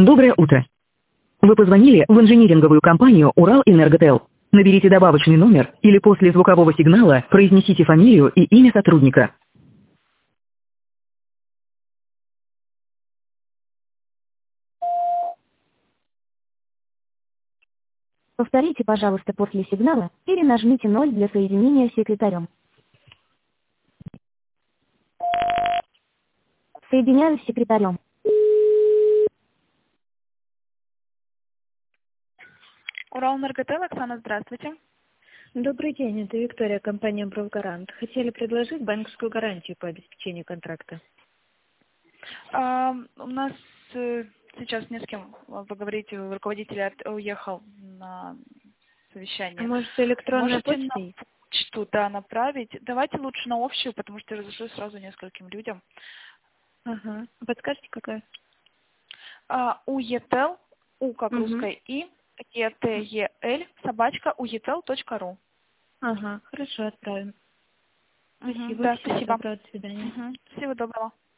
Доброе утро. Вы позвонили в инжиниринговую компанию «Уралэнерготел». Наберите добавочный номер или после звукового сигнала произнесите фамилию и имя сотрудника. Повторите, пожалуйста, после сигнала или нажмите 0 для соединения с секретарем. Соединяю с секретарем. Уралэнерготел, Оксана, здравствуйте. Добрый день, это Виктория, компания «Правгарант». Хотели предложить банковскую гарантию по обеспечению контракта. У нас сейчас не с кем поговорить, руководитель уехал на совещание. А может, электронная Можете почта? на почту, да, направить. Давайте лучше на общую, потому что я разошлю сразу нескольким людям. Ага. Подскажете, какая? УЕТЛ, У как русская И, ЕТЕЛ, @uetel.ru. Ага, хорошо, отправим. Спасибо. Да, Всего спасибо. доброго, до свидания. Всего доброго.